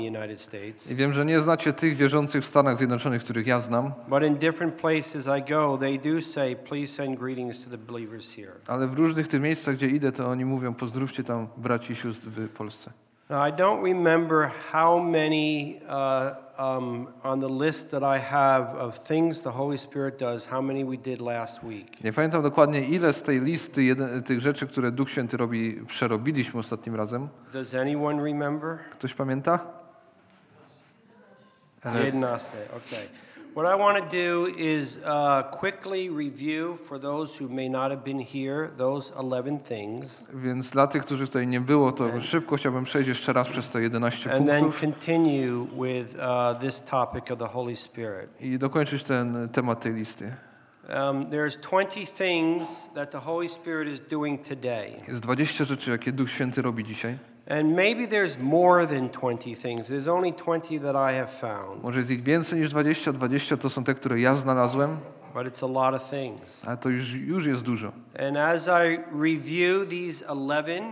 United States. I wiem, że nie znacie tych wierzących w Stanach Zjednoczonych, których ja znam. But in different places I go, they do say, please send greetings to the believers here. Ale w różnych tych miejscach, gdzie idę, to oni mówią, pozdrówcie tam braci i sióstr w Polsce. Now, I don't remember how many on the list that I have of things the Holy Spirit does, how many we did last week. Nie pamiętam dokładnie, ile z tej listy tych rzeczy, które Duch Święty robi, przerobiliśmy ostatnim razem. Does anyone remember? Ktoś pamięta? 11, okay. What I want to do is quickly review for those who may not have been here, those 11 things. Więc dla tych, których tutaj nie było, to szybko chciałbym przejść jeszcze raz przez te 11 And then punktów continue with this topic of the Holy Spirit. i dokończyć ten temat tej listy. There's 20 things that the Holy Spirit is doing today. Jest 20 rzeczy, jakie Duch Święty robi dzisiaj. And maybe there's more than 20 things. There's only 20 that I have found. Może jest ich więcej niż 20. 20 to są te, które ja znalazłem, But it's a lot of things. ale to już jest dużo. And as I review these 11,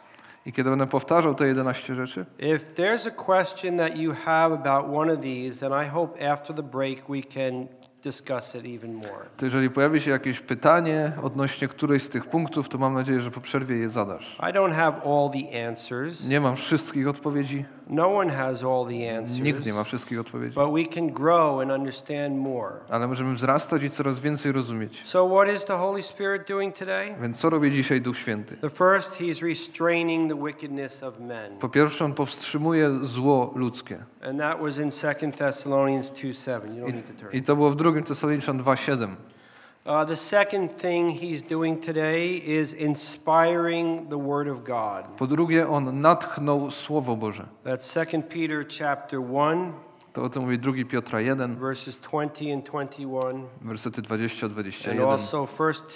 I kiedy będę powtarzał te 11 rzeczy, if there's a question that you have about one of these, then I hope after the break we can discuss it even more. to jeżeli pojawi się jakieś pytanie odnośnie którejś z tych punktów, to mam nadzieję, że po przerwie je zadasz. I don't have all the answers. Nie mam wszystkich odpowiedzi. No one has all the answers. Nikt nie ma wszystkich odpowiedzi. But we can grow and understand more. Ale możemy wzrastać i coraz więcej rozumieć. So what is the Holy Spirit doing today? Więc co robi dzisiaj Duch Święty? The first, he's restraining the wickedness of men. Po pierwsze, on powstrzymuje zło ludzkie. And that was in 2 Thessalonians 2:7. You don't need to turn. I to było w 2 Tesaloniczan 2:7. The second thing he's doing today is inspiring the Word of God. Po drugie, on natchnął Słowo Boże. That's 2 Peter chapter 1, To o tym mówi 2 Piotra 1, verses 20 and 21, wersety and 20-21 also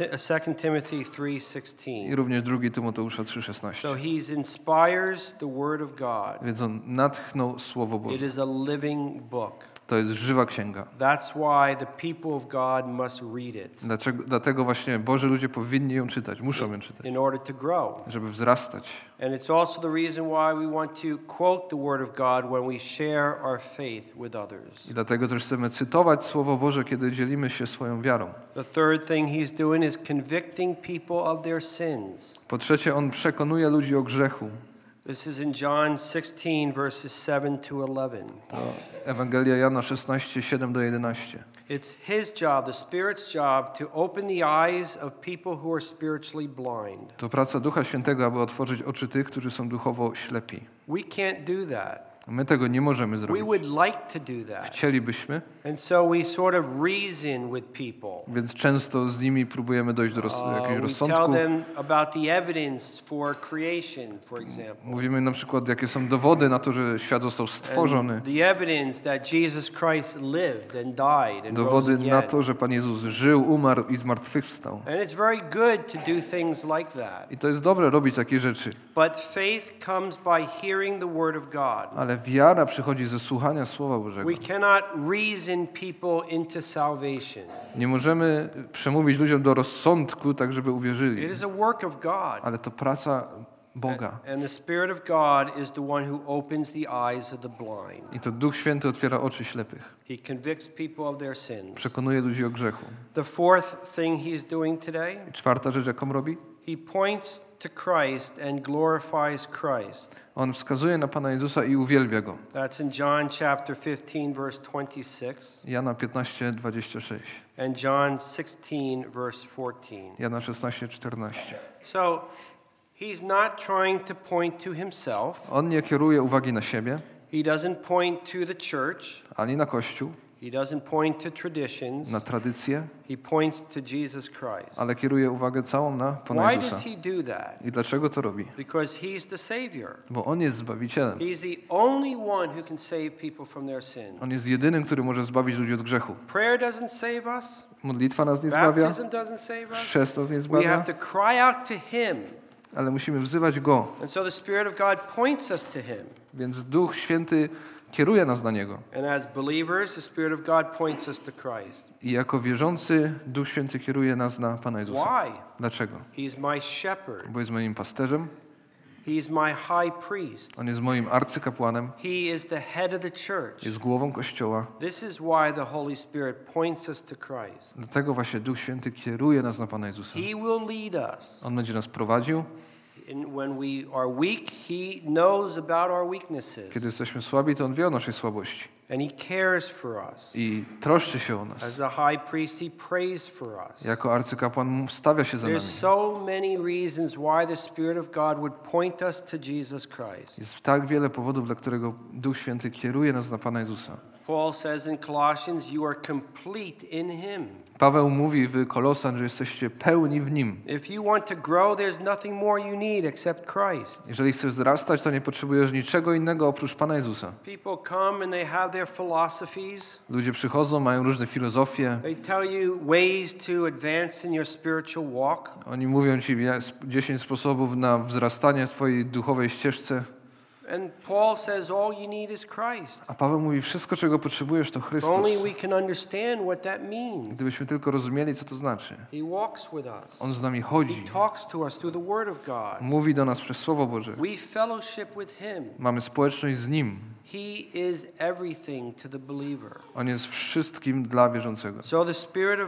2 Timothy 3:16. i również 2 Tymoteusza 3:16. So he inspires the Word of God. Więc on natchnął Słowo It Boże. is a living book. To jest żywa księga. That's why the people of God must read it Dlatego właśnie Boży ludzie powinni ją czytać, muszą ją czytać, in order to grow. żeby wzrastać. And it's also the reason why we want to quote the Word of God when we share our faith with others. I dlatego też chcemy cytować Słowo Boże, kiedy dzielimy się swoją wiarą. The third thing he's doing is convicting people of their sins. Po trzecie, on przekonuje ludzi o grzechu. This is in John 16 verses 7 to 11. Ewangelia Jana 16, 7-11. It's his job, the Spirit's job, to open the eyes of people who are spiritually blind. To praca Ducha Świętego, aby otworzyć oczy tych, którzy są duchowo ślepi. We can't do that. My tego nie możemy We zrobić. would like to do that. Chcielibyśmy, And so we sort of reason with people. więc często z nimi próbujemy dojść do jakiegoś We tell rozsądku. them about the evidence for creation, for example. Mówimy na przykład, jakie są dowody na to, że świat został stworzony. And the evidence that Jesus Christ lived and died and rose Dowody na again. to, że Pan Jezus żył, umarł i zmartwychwstał. And it's very good to do things like that. I to jest dobre robić takie rzeczy. But faith comes by hearing the word of God. Ale wiara przychodzi ze słuchania Słowa Bożego. We cannot reason people into salvation. Nie możemy przemówić ludziom do rozsądku, tak żeby uwierzyli. It is a work of God. Ale to praca Boga. And the Spirit of God is the one who opens the eyes of the blind. I to Duch Święty otwiera oczy ślepych. He convicts people of their sins. Przekonuje ludzi o grzechu. The fourth thing he's doing today, I czwarta rzecz, jaką robi? he points to Christ and glorifies Christ. On wskazuje na Pana Jezusa i uwielbia Go. That's in John chapter 15 verse 26 Jana 15:26. and John 16 verse 14. Jana 16:14. So he's not trying to point to himself. On nie kieruje uwagi na siebie, He doesn't point to the church. ani na Kościół, He doesn't point to traditions. na tradycję, He points to Jesus Christ. ale kieruje uwagę całą na Pana Why Jezusa. does he do that? I dlaczego to robi? Because he's the Savior. Bo On jest Zbawicielem. He's the only one who can save people from their sins. On jest jedynym, który może zbawić ludzi od grzechu. Prayer doesn't save us. Modlitwa nas nie zbawia, Baptism doesn't save us. chrzest nas nie We zbawia, have to cry out to him. ale musimy wzywać Go. And so the Spirit of God points us to him. Więc Duch Święty kieruje nas na Niego. And as believers, the Spirit of God points us to Christ. I jako wierzący Duch Święty kieruje nas na Pana Jezusa. Why? Dlaczego? He's my shepherd. Bo jest moim pasterzem, He's my high priest. On jest moim arcykapłanem, He is the head of the church. jest głową Kościoła. This is why the Holy Spirit points us to Christ. Dlatego właśnie Duch Święty kieruje nas na Pana Jezusa. He will lead us. On będzie nas prowadził. When we are weak, He knows about our weaknesses. Kiedy jesteśmy słabi, to On wie o naszej słabości. And He cares for us. I troszczy się o As nas. a high priest, He prays for us. Jako arcykapłan stawia się za nami. There's so many reasons why the Spirit of God would point us to Jesus Christ. Jest tak wiele powodów, dla którego Duch Święty kieruje nas na Pana Jezusa. Paul says in Colossians, you are complete in Him. Paweł mówi w Kolosan, że jesteście pełni w Nim. If you want to grow, there's nothing more you need except Christ. Jeżeli chcesz wzrastać, to nie potrzebujesz niczego innego oprócz Pana Jezusa. People come and they have their philosophies. Ludzie przychodzą, mają różne filozofie. They tell you ways to advance in your spiritual walk. Oni mówią ci 10 sposobów na wzrastanie w twojej duchowej ścieżce. And Paul says all you need is Christ. A Paweł mówi, wszystko czego potrzebujesz to Chrystus. Only we can understand what that means. Gdybyśmy tylko rozumieli, co to znaczy. He walks with us. On z nami He chodzi. talks to us through the Word of God. Mówi do nas przez Słowo Boże. We fellowship with Him. Mamy społeczność z Nim. He is everything to the believer. On jest wszystkim dla wierzącego. So the Spirit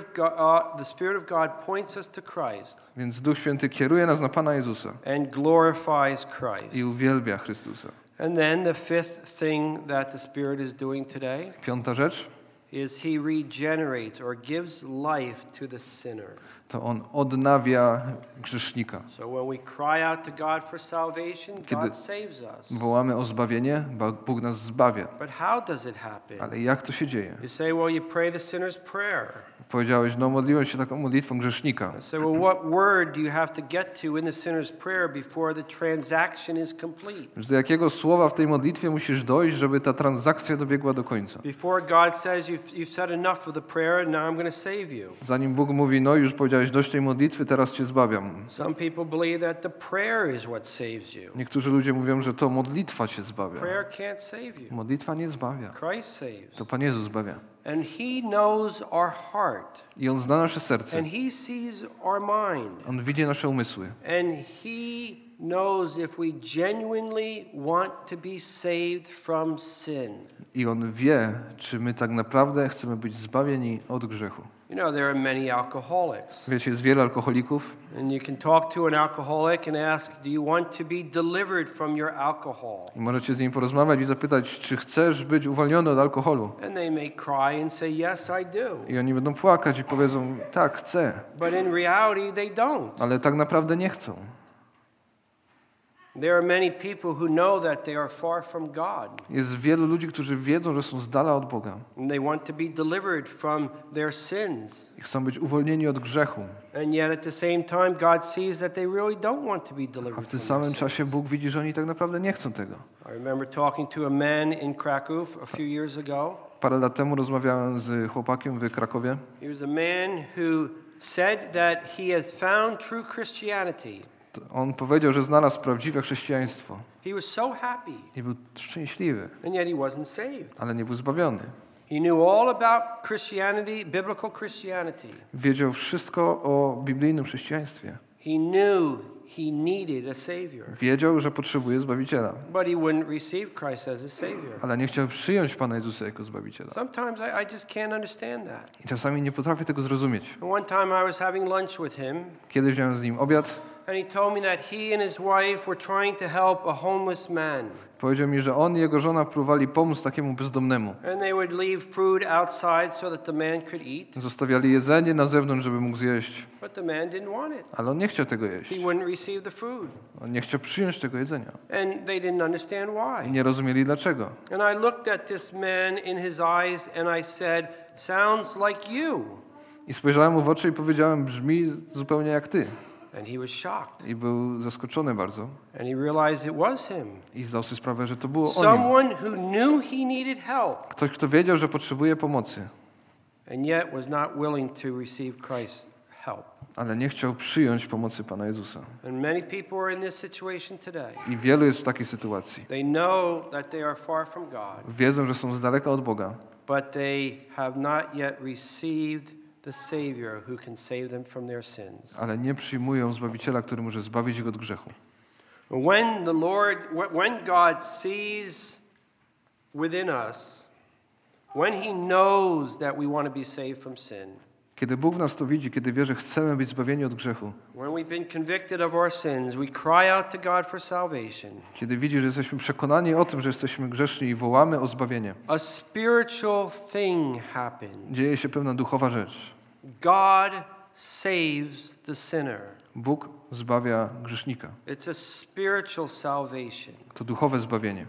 of God points us to Christ Więc Duch Święty kieruje nas na Pana Jezusa and glorifies Christ. i uwielbia Chrystusa. And then the fifth thing that the Spirit is doing today Piąta rzecz, is He regenerates or gives life to the sinner. to On odnawia grzesznika. So when we cry out to God for salvation, Kiedy God saves us. wołamy o zbawienie, Bóg nas zbawia. But how does it happen? Ale jak to się dzieje? You say, well, you pray the sinner's prayer. Powiedziałeś, no modliłem się taką modlitwą grzesznika. I say, well, what word do you have to get to in the sinner's prayer before the transaction is complete? Do jakiego słowa w tej modlitwie musisz dojść, żeby ta transakcja dobiegła do końca? Before God says you've said enough of the prayer and now I'm going to save you. Zanim Bóg mówi, no już powiedziałeś dość tej modlitwy, teraz cię zbawiam. Some people believe that the prayer is what saves you. Niektórzy ludzie mówią, że to modlitwa cię zbawia. Prayer can't save you. Modlitwa nie zbawia. Christ saves. To Pan Jezus zbawia. And He knows our heart. I On zna nasze serce. And He sees our mind. On widzi nasze umysły. And He knows if we genuinely want to be saved from sin. I On wie, czy my tak naprawdę chcemy być zbawieni od grzechu. You know, there are many alcoholics. Wiecie, jest wiele alkoholików. And you can talk to an alcoholic and ask, do you want to be delivered from your alcohol? I możecie z nim porozmawiać i zapytać, czy chcesz być uwolniony od alkoholu. And they may cry and say, yes, I do. I oni będą płakać i powiedzą, tak, chcę. But in reality, they don't. Ale tak naprawdę nie chcą. There are many people who know that they are far from God. Jest wielu ludzi, którzy wiedzą, że są z dala od Boga. And they want to be delivered from their sins. I chcą być uwolnieni od grzechu. And yet at the same time, God sees that they really don't want to be A delivered w from tym their samym sins. czasie Bóg widzi, że oni tak naprawdę nie chcą tego. I remember talking to a man in Krakow a few years ago. Parę lat temu rozmawiałem z chłopakiem w Krakowie. He was a man who said that he has found true Christianity. On powiedział, że znalazł prawdziwe chrześcijaństwo. He was so happy, I był szczęśliwy, and yet he wasn't saved. ale nie był zbawiony. He knew all about Christianity, biblical Christianity. Wiedział wszystko o biblijnym chrześcijaństwie. He knew he needed a savior, Wiedział, że potrzebuje Zbawiciela, but he wouldn't receive Christ as a savior. ale nie chciał przyjąć Pana Jezusa jako Zbawiciela. Sometimes I just can't understand that. I czasami nie potrafię tego zrozumieć. One time I was having lunch with him, Kiedyś miałem z nim obiad. and he told me that he and his wife were trying to help a homeless man. Powiedział mi, że on i jego żona próbowali pomóc takiemu bezdomnemu. And they would leave food outside so that the man could eat, Zostawiali jedzenie na zewnątrz, żeby mógł zjeść, but the man didn't want it. ale on nie chciał tego jeść. He wouldn't receive the food. On nie chciał przyjąć tego jedzenia. And they didn't understand I why. nie rozumieli dlaczego. And I looked at this man in his eyes and I said, sounds like you. I spojrzałem mu w oczy i powiedziałem, brzmi zupełnie jak ty. And he was shocked. I był zaskoczony bardzo. And he realized it was him. I zdał sobie sprawę, że to było o nim. Someone who knew he needed help Ktoś, kto wiedział, że potrzebuje pomocy, and yet was not willing to receive Christ's help. ale nie chciał przyjąć pomocy Pana Jezusa. And many people are in this situation today. I wielu jest w takiej sytuacji. They know that they are far from God, Wiedzą, że są z daleka od Boga, but they have not yet received the Savior who can save them from their sins. ale nie przyjmują Zbawiciela, który może zbawić ich od grzechu. When God sees within us, when He knows that we want to be saved from sin, Kiedy Bóg w nas to widzi, kiedy wie, że chcemy być zbawieni od grzechu, when we've been convicted of our sins, we cry out to God for salvation. kiedy widzi, że jesteśmy przekonani o tym, że jesteśmy grzeszni i wołamy o zbawienie, A spiritual thing happens. dzieje się pewna duchowa rzecz. God saves the sinner. Bóg zbawia grzesznika. It's a spiritual salvation. To duchowe zbawienie.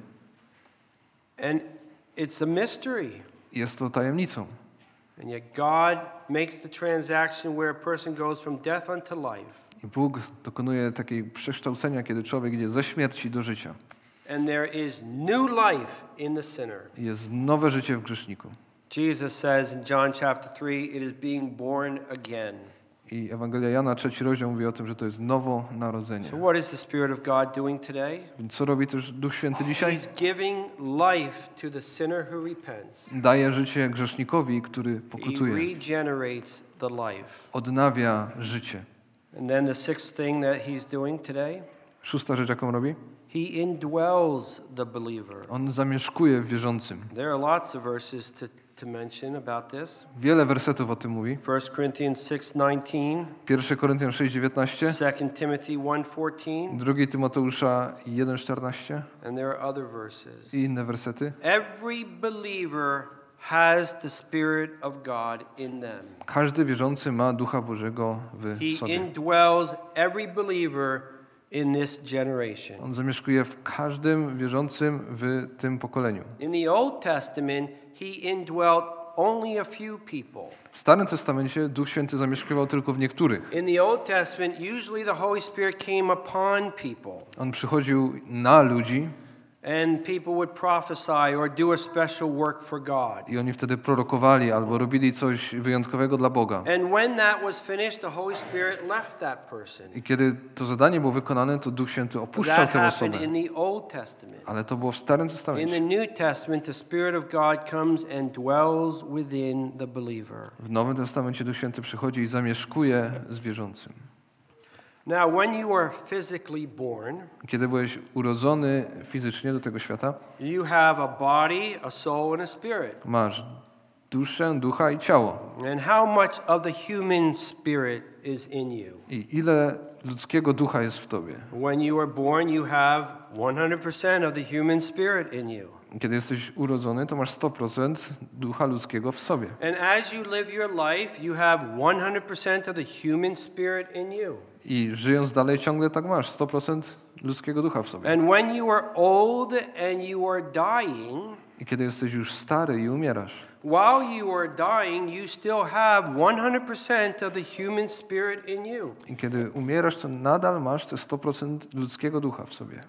And it's a mystery. Jest to tajemnicą. And yet God makes the transaction where a person goes from death unto life. I Bóg dokonuje takiej przekształcenia, kiedy człowiek idzie ze śmierci do życia. And there is new life in the sinner. Jest nowe życie w grzeszniku. Jesus says in John chapter 3, it is being born again. I Ewangelia Jana, 3 rozdział mówi o tym, że to jest nowo narodzenie. So what is the Spirit of God doing today? Więc co robi też Duch Święty dzisiaj? He's giving life to the sinner who repents. Daje życie grzesznikowi, który He pokutuje. regenerates the life. Odnawia życie. And then the sixth thing that he's doing today, 6. rzecz, jaką robi? he indwells the believer. On zamieszkuje w wierzącym. There are lots of verses to mention about this. Wiele wersetów o tym mówi. 1 Corinthians 6:19, 1 Koryntian 6:19, 2 Timothy 1:14, 2 Tymoteusza 1:14 and there are other verses. i inne wersety. Every believer has the Spirit of God in them. Każdy wierzący ma Ducha Bożego w He sobie. indwells every believer in this generation. On zamieszkuje w każdym wierzącym w tym pokoleniu. In the Old Testament, he indwelt only a few people. W Starym Testamencie Duch Święty zamieszkiwał tylko w niektórych. In the Old Testament, usually the Holy Spirit came upon people, On przychodził na ludzi and people would prophesy or do a special work for God. i oni wtedy prorokowali albo robili coś wyjątkowego dla Boga. And when that was finished, the Holy Spirit left that person. I kiedy to zadanie było wykonane, to Duch Święty opuszczał That tę osobę. happened in the Old Testament. Ale to było w Starym In Testamencie. the New Testament, the Spirit of God comes and dwells within the believer. W Nowym Testamencie Duch Święty przychodzi i zamieszkuje z wierzącym. Now, when you are physically born, Kiedy byłeś urodzony fizycznie do tego świata, you have a body, a soul, and a spirit. masz duszę, ducha i ciało. And how much of the human spirit is in you? I ile ludzkiego ducha jest w tobie? When you are born, you have 100% of the human spirit in you. Kiedy jesteś urodzony, to masz 100% ducha ludzkiego w sobie. And as you live your life, you have 100% of the human spirit in you. I żyjąc dalej ciągle tak masz, 100% ludzkiego ducha w sobie. And when you are old and you are dying, I kiedy jesteś już stary i umierasz, while you are dying, you still have 100% of the human spirit in you. i kiedy umierasz, to nadal masz te 100% ludzkiego ducha w sobie.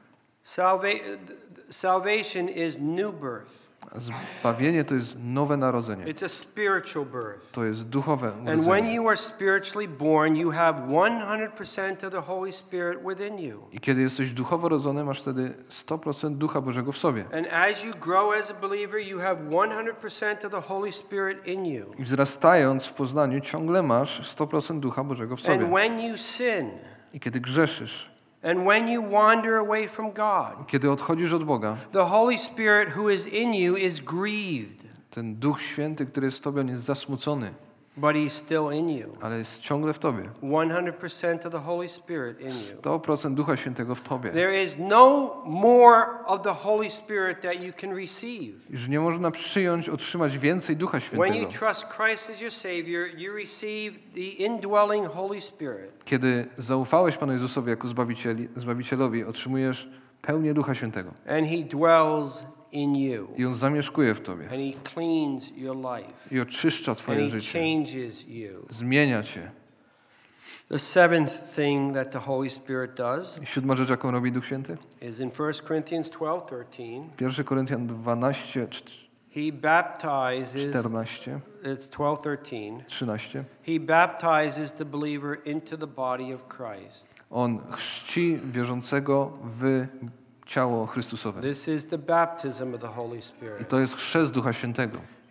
Salvation is new birth. Zbawienie to jest nowe narodzenie. It's a spiritual birth. To jest duchowe And when urodzenie. you are spiritually born, you have 100% of the Holy Spirit within you. I kiedy jesteś duchowo rodzony, masz wtedy 100% Ducha Bożego w sobie. And as you grow as a believer, you have 100% of the Holy Spirit in you. I wzrastając w poznaniu, ciągle masz 100% Ducha Bożego w sobie. And when you sin, I kiedy grzeszysz, and when you wander away from God, kiedy odchodzisz od Boga, the Holy Spirit who is in you is grieved, ten Duch Święty, który jest w tobie, on jest zasmucony, but he's still in you. ale jest ciągle w tobie. 100% of the Holy Spirit in you. 100% Ducha Świętego w tobie. There is no more of the Holy Spirit that you can receive. Już nie można przyjąć, otrzymać więcej Ducha When Świętego. you trust Christ as your Savior, you receive the indwelling Holy Spirit. Kiedy zaufałeś Panu Jezusowi jako Zbawicielowi, otrzymujesz pełnię Ducha Świętego. And He dwells in you. I On zamieszkuje w tobie. And He cleans your life. I oczyszcza And twoje He życie. changes you. Zmienia cię. The seventh thing that the Holy Spirit does I 7. rzecz, jaką robi Duch Święty? is in 1 Corinthians 12:13. 1 Koryntian 12, He baptizes, 14, it's 12:13. 13. He baptizes the believer into the body of Christ. On chrzci wierzącego w ciało Chrystusowe. This is the baptism of the Holy I Spirit. to jest chrzest Ducha Świętego.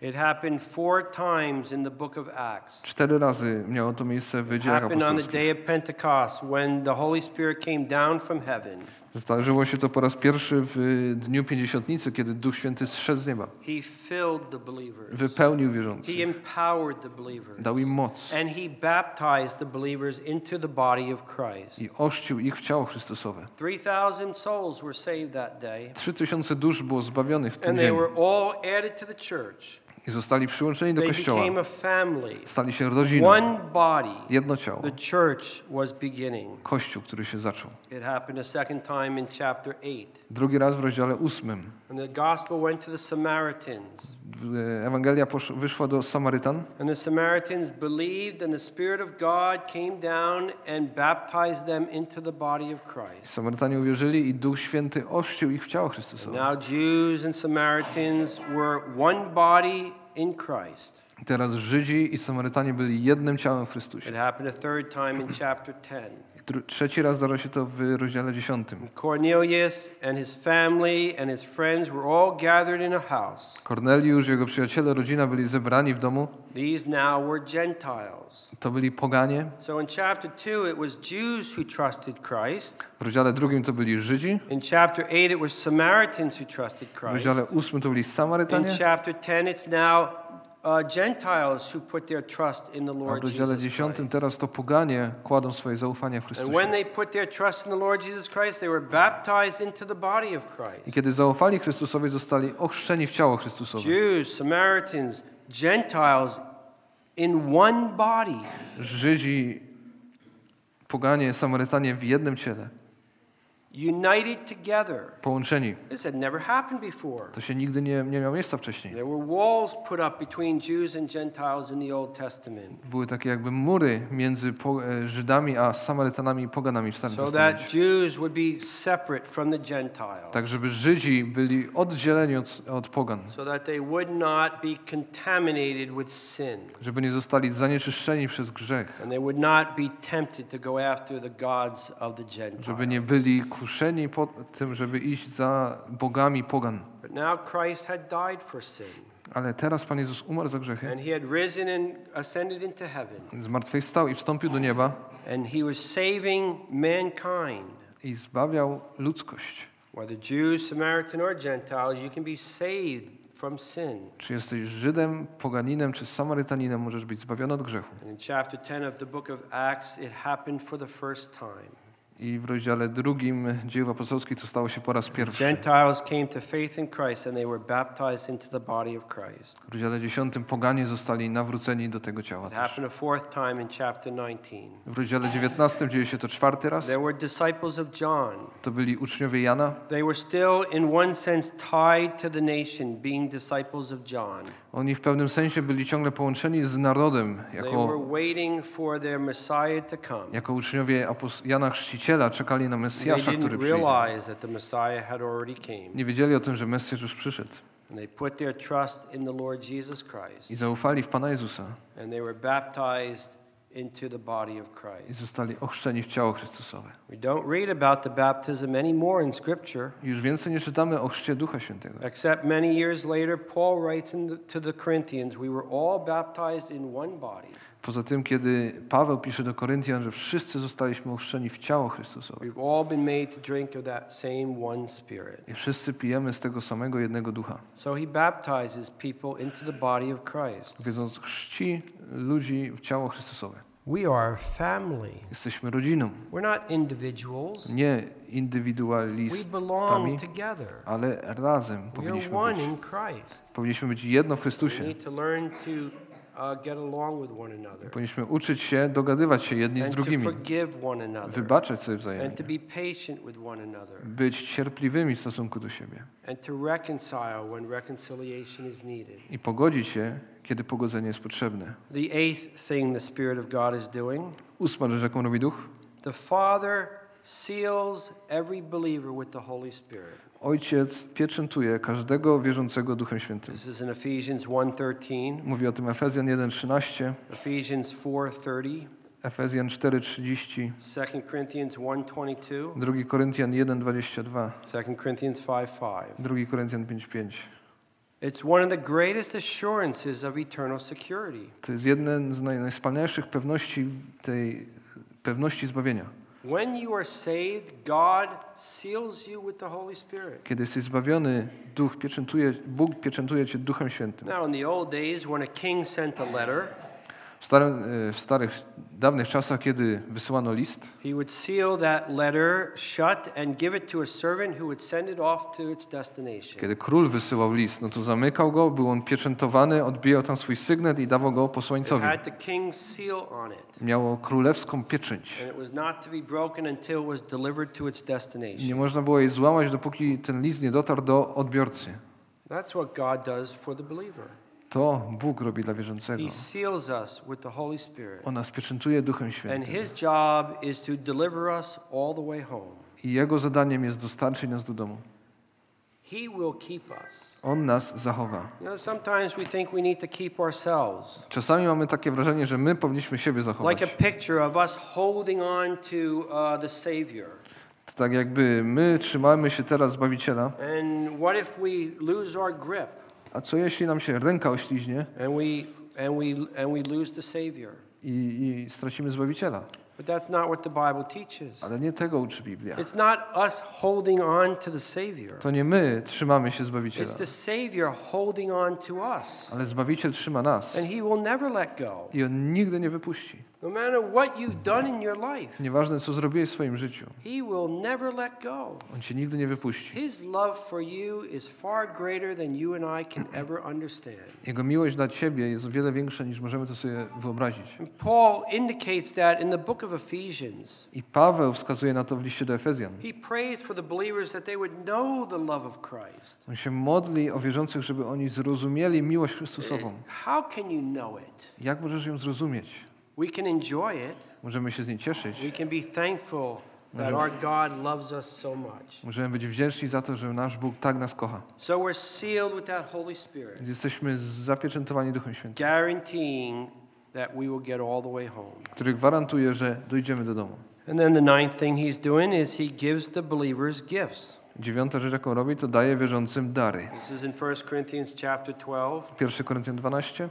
It happened 4 times in the book of Acts. 4 razy miało to miejsce w Dziejach Happened on the Apostolskich. day of Pentecost when the Holy Spirit came down from heaven. Zdarzyło się to po raz pierwszy w dniu Pięćdziesiątnicy, kiedy Duch Święty zszedł z nieba. He filled the believers. Wypełnił wierzących. He empowered the believers. Dał im moc. And he baptized the believers into the body of Christ. I ochrzcił ich w ciało Chrystusowe. 3,000 souls were saved that day. 3000 dusz było zbawionych w ten And they dzień. were all added to the church. I zostali przyłączeni do They Kościoła. became a family. Stali się rodziną. One body. Jedno ciało. The church was beginning. Kościół, który się zaczął. It happened a second time in chapter 8. Drugi raz w rozdziale 8. And the gospel went to the Samaritans. Ewangelia wyszła do Samarytan. And the Samaritans believed, and the Spirit of God came down and baptized them into the body of Christ. Samarytanie uwierzyli i Duch Święty ochrzcił ich w ciało Chrystusowe. Now Jews and Samaritans were one body in Christ. Teraz Żydzi i Samarytanie byli jednym ciałem w Chrystusie. It happened a third time in chapter 10. Trzeci raz zdarza się to w rozdziale 10. Cornelius and his family and his friends were all gathered in a house. Korneliusz, jego przyjaciele, rodzina byli zebrani w domu. These now were Gentiles. To byli poganie. So in chapter 2 it was Jews who trusted Christ. W rozdziale 2 to byli Żydzi. In chapter 8 it was Samaritans who trusted W Christ. rozdziale 8 to byli In Samarytanie. chapter 10 it's now Gentiles who put their trust in the A w Lord rozdziale Jesus 10 Christ. teraz to poganie kładą swoje zaufanie w And Chrystusie. when they put their trust in the Lord Jesus Christ, they were baptized into the body of Christ. I kiedy zaufali Chrystusowi, zostali ochrzczeni w ciało Chrystusowe. Jews, Samaritans, Gentiles in one body. Żydzi, poganie, Samarytanie w jednym ciele. United together. Połączeni. This had never happened before. To się nigdy nie miało miejsca wcześniej. There were walls put up between Jews and Gentiles in the Old Testament. Były takie jakby mury między Żydami a Samarytanami i poganami w Starym So that Testamencie. Jews would be separate from the Gentiles. Tak, żeby Żydzi byli oddzieleni od pogan. So that they would not be contaminated with sin. Żeby nie zostali zanieczyszczeni przez grzech. And they would not be tempted to go after the gods of the Gentiles. Żeby nie byli kuszeni po tym, żeby iść za bogami pogan. But now Christ had died for sin. Ale teraz Pan Jezus umarł za grzechy, And he had risen and ascended into heaven. zmartwychwstał i wstąpił do nieba And he was saving mankind. i zbawiał ludzkość. Whether Jew, Samaritan, or Gentiles, you can be saved from sin. Czy jesteś Żydem, poganinem, czy Samarytaninem, możesz być zbawiony od grzechu. And in chapter 10 of the book of Acts, it happened for the first time. I w rozdziale 2 Dziejów Apostolskich to stało się po raz pierwszy. Gentiles came to faith in Christ and they were baptized into the body of Christ. W rozdziale 10 poganie zostali nawróceni do tego ciała It też. happened a fourth time in chapter 19. W rozdziale 19 dzieje się to 4. raz. There were disciples of John. To byli uczniowie Jana. They were still in one sense tied to the nation, being disciples of John. Oni w pewnym sensie byli ciągle połączeni z narodem They were jako waiting for their Messiah to come. uczniowie Jana Chrzciciela czekali na They Mesjasza, który didn't przyjdzie. realize that the Messiah had already came. Nie wiedzieli o tym, że Mesjasz już przyszedł. And they put their trust in the Lord Jesus Christ. I zaufali w Pana Jezusa. And they were baptized into the body of I Christ. zostali ochrzczeni w ciało Chrystusowe. We don't read about the baptism anymore in Scripture, Już więcej nie czytamy o chrzcie Ducha Świętego. except many years later, Paul writes to the Corinthians, we were all baptized in one body. Poza tym, kiedy Paweł pisze do Koryntian, że wszyscy zostaliśmy ochrzczeni w ciało Chrystusowe. We've all been made to drink of that same one Spirit. I wszyscy pijemy z tego samego jednego Ducha. So he baptizes people into the body of Christ. Więc chrzci ludzi w ciało Chrystusowe. We are family. Jesteśmy rodziną. We're not individuals. Nie We indywidualistami, belong together. ale razem We powinniśmy are one być. in Christ. Powinniśmy być jedno w We Chrystusie. need to learn to get along with one another. Powinniśmy uczyć się dogadywać się jedni z And to drugimi, forgive one another. wybaczać sobie And wzajemnie, to be patient with one another. być cierpliwymi w stosunku do siebie And to reconcile when reconciliation is needed. i pogodzić się, kiedy pogodzenie jest potrzebne. The eighth thing the Spirit of God is doing, 8. rzecz, jaką robi Duch. the Father seals every believer with the Holy Spirit. Ojciec pieczętuje każdego wierzącego Duchem Świętym. This is in Ephesians 1:13, Mówi o tym Efezjan 1:13, Ephesians 4:30, Efezjan 4:30, 2 Corinthians 1:22, 2 Koryntian 1:22, 2 Corinthians 5:5. 2 Koryntian 5:5. It's one of the greatest assurances of eternal security. To jest jedna z najwspanialszych pewności tej pewności zbawienia. When you are saved, God seals you with the Holy Spirit. Kiedy jesteś zbawiony, Bóg pieczętuje cię Duchem Świętym. Now in the old days when a king sent a letter, W starych, dawnych czasach, kiedy wysyłano list, he would seal that letter shut and give it to a servant who would send it off to its destination. kiedy król wysyłał list, no to zamykał go, był on pieczętowany, odbijał tam swój sygnet i dawał go It posłańcowi. had the king's seal on it. Miało królewską pieczęć. And it was not to be broken until it was delivered to its Nie destination. można było jej złamać, dopóki ten list nie dotarł do odbiorcy. That's what God does for the believer. To Bóg robi dla wierzącego. He seals us with the Holy Spirit. On nas pieczętuje Duchem And Świętym. his job is to deliver us all the way home. I Jego zadaniem jest dostarczyć nas do domu. He will keep us. On nas zachowa. You know, sometimes we think we need to keep ourselves. Czasami mamy takie wrażenie, że my powinniśmy siebie zachować. Like a picture of us holding on to the Savior. To tak jakby my trzymamy się teraz Zbawiciela, And what if we lose our grip a co jeśli nam się ręka ośliźnie and we lose the Savior? i stracimy Zbawiciela? But that's not what the Bible teaches. Ale nie tego uczy Biblia. It's not us holding on to the Savior. To nie my trzymamy się Zbawiciela, It's the Savior holding on to us. ale Zbawiciel trzyma nas And he will never let go. i On nigdy nie wypuści. No matter what you've done in your life, Nieważne, co zrobiłeś w swoim życiu, he will never let go. On cię nigdy nie wypuści. His love for you is far greater than you and I can ever understand. Jego miłość dla ciebie jest o wiele większa, niż możemy to sobie wyobrazić. And Paul indicates that in the book of Ephesians. I Paweł wskazuje na to w liście do Efezjan. He prays for the believers that they would know the love of Christ. On się modli o wierzących, żeby oni zrozumieli miłość Chrystusową. How can you know it? Jak możesz ją zrozumieć? We can enjoy it. Możemy się z niej cieszyć. We can be thankful that our God loves us so much. Możemy być wdzięczni za to, że nasz Bóg tak nas kocha. So we're sealed with that Holy Spirit, Więc jesteśmy zapieczętowani Duchem Świętym, guaranteeing that we will get all the way home. który gwarantuje, że dojdziemy do domu. And then the ninth thing he's doing is he gives the believers gifts. 9. rzecz, jaką robi, to daje wierzącym dary. This is in 1 Corinthians chapter 12. 1 Koryntian 12,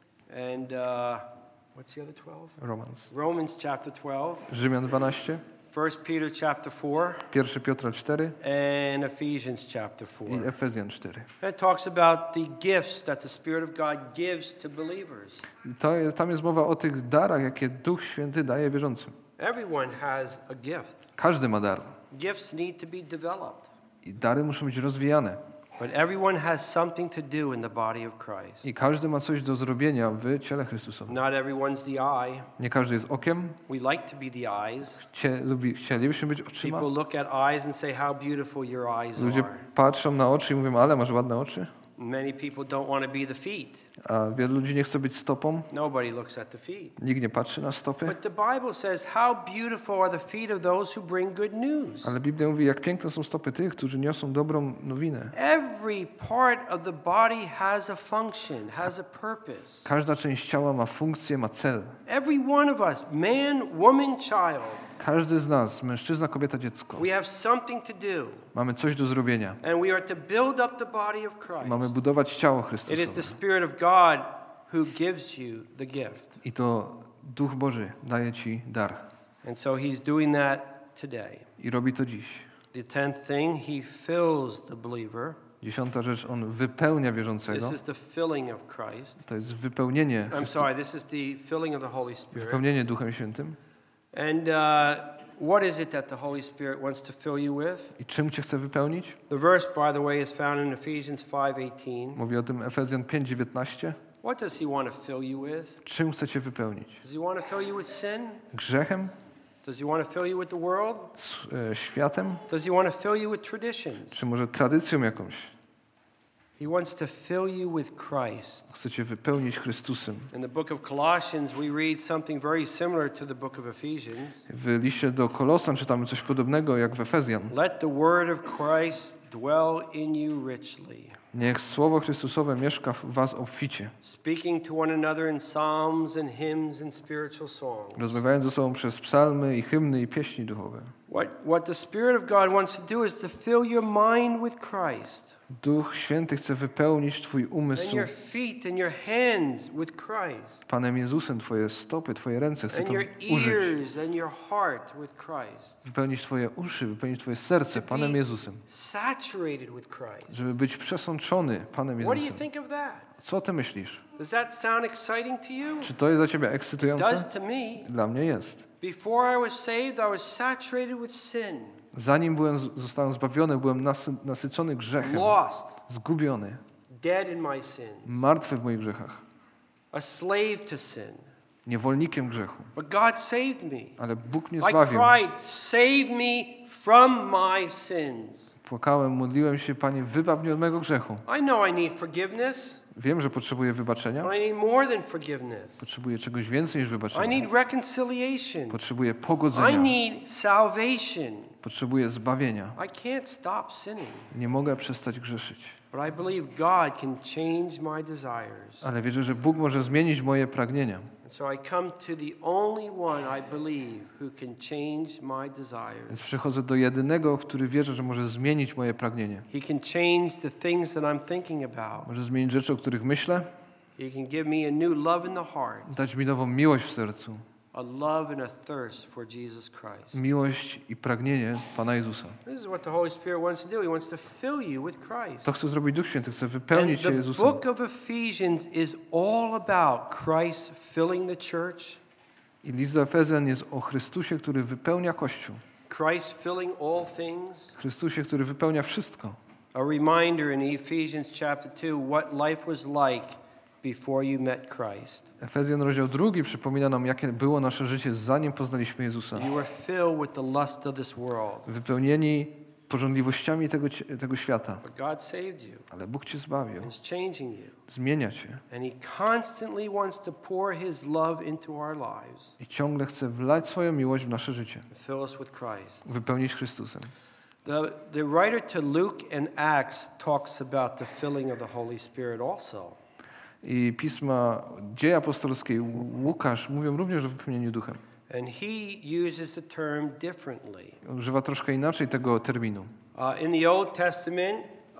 And what's the other 12? Romans. Romans chapter 12. Rzymian 12, 1 Peter chapter 4. 1 Piotra 4 And Ephesians chapter 4. i Efezjan 4. It talks about the gifts that the Spirit of God gives to believers. Tam jest mowa o tych darach, jakie Duch Święty daje wierzącym. Everyone has a gift. Każdy ma dar. Gifts need to be developed. I dary muszą być rozwijane. But everyone has something to do in the body of Christ. I każdy ma coś do zrobienia w ciele Chrystusowym. Not everyone's the eye. Nie każdy jest okiem. We like to be the eyes. Chcielibyśmy być oczyma. People look at eyes and say how beautiful your eyes Ludzie are. patrzą na oczy i mówią, ale masz ładne oczy. Many people don't want to be the feet. A wielu ludzi nie chce być stopą. Nobody looks at the feet. Nikt nie patrzy na stopy. But the Bible says how beautiful are the feet of those who bring good news. Ale Biblia mówi, jak piękne są stopy tych, którzy niosą dobrą nowinę. Every part of the body has a function, has a purpose. Każda część ciała ma funkcję, ma cel. Every one of us, man, woman, child, Każdy z nas, mężczyzna, kobieta, dziecko, we have something to do. mamy coś do zrobienia. And we are to build up the body of Christ. Mamy budować ciało It is the Chrystusowe. Spirit of God who gives you the gift. I to Duch Boży daje ci dar. And so he's doing that today. I robi to dziś. The 10th thing, he fills the believer. 10. rzecz, on wypełnia This wierzącego. is the filling of Christ. To jest wypełnienie, I'm sorry, this is the filling of the Holy Spirit. wypełnienie Duchem Świętym. And what is it that the Holy Spirit wants to fill you with? I czym cię chce wypełnić? The verse, by the way, is found in Ephesians 5:18. Mówi o tym Efezjan 5:19. What does he want to fill you with? Czym chce cię wypełnić? Does he want to fill you with sin? Grzechem? Does he want to fill you with the world? Światem? Does he want to fill you with traditions? Czy może tradycją jakąś? He wants to fill you with Christ. Chce cię wypełnić Chrystusem. In the book of Colossians, we read something very similar to the book of Ephesians. W liście do Kolosan czytamy coś podobnego jak w Efezjan. Let the word of Christ dwell in you richly, Niech słowo Chrystusowe mieszka w was obficie, speaking to one another in psalms and hymns and spiritual songs, rozmawiając ze sobą przez psalmy i hymny i pieśni duchowe. What the Spirit of God wants to do is to fill your mind with Christ. Duch Święty chce wypełnić twój And umysł your feet and your hands with Christ. Panem Jezusem, twoje stopy, twoje ręce chce And to your użyć. ears and your heart with Christ. Wypełnić twoje uszy, wypełnić twoje serce To Panem be Jezusem. saturated with Christ. Żeby być przesączony Panem What do you Jezusem. think of that? Co ty myślisz? Does that sound exciting to you? Czy to jest dla ciebie It ekscytujące? does to me. Dla mnie jest. Before I was saved, I was saturated with sin, Zanim zostałem zbawiony, byłem nasycony grzechem, lost, zgubiony, dead in my sins, martwy w moich grzechach, a slave to sin. niewolnikiem grzechu. But God saved me. Ale Bóg mnie I zbawił. cried, save me from my sins. Płakałem, modliłem się, Panie, wybaw mnie od mego grzechu. I know I need forgiveness, Wiem, że potrzebuję wybaczenia. but I need more than forgiveness. Potrzebuję czegoś więcej niż I wybaczenia. need reconciliation. Potrzebuję I pogodzenia. need salvation. Potrzebuję zbawienia. I can't stop sinning, Nie mogę przestać grzeszyć. but I believe God can change my desires. Ale wierzę, że Bóg może zmienić moje pragnienia. And so I come to the only one I believe who can change my desires. Więc przychodzę do jedynego, który wierzę, że może zmienić moje pragnienie. He can change the things that I'm thinking about. Może zmienić rzeczy, o których myślę, He can give me a new love in the heart, dać mi nową miłość w sercu. a love and a thirst for Jesus Christ. Miłość i pragnienie Pana Jezusa. This is what the Holy Spirit wants to do. He wants to fill you with Christ. To chce zrobić Duch Święty, chce And wypełnić się the Jezusem. book of Ephesians is all about Christ filling the church, I list do Efezjan jest o Chrystusie, który wypełnia Kościół. Christ filling all things. Chrystusie, który wypełnia wszystko. A reminder in Ephesians chapter 2 what life was like before you met Christ. Efezjan rozdział 2 przypomina nam, jakie było nasze życie, zanim poznaliśmy Jezusa. You were filled with the lust of this world, Wypełnieni pożądliwościami tego świata. but God saved you Ale Bug Cię zbawił, and is changing you. zmienia Cię And He constantly wants to pour His love into our lives i ciągle chce wlać swoją miłość w nasze życie. and fill us with Christ. Wypełnić Chrystusem. The writer to Luke and Acts talks about the filling of the Holy Spirit also. I pisma Dzieje Apostolskie Łukasz mówią również o wypełnieniu Duchem. And he uses the term differently. Używa troszkę inaczej tego terminu. In the Old Testament,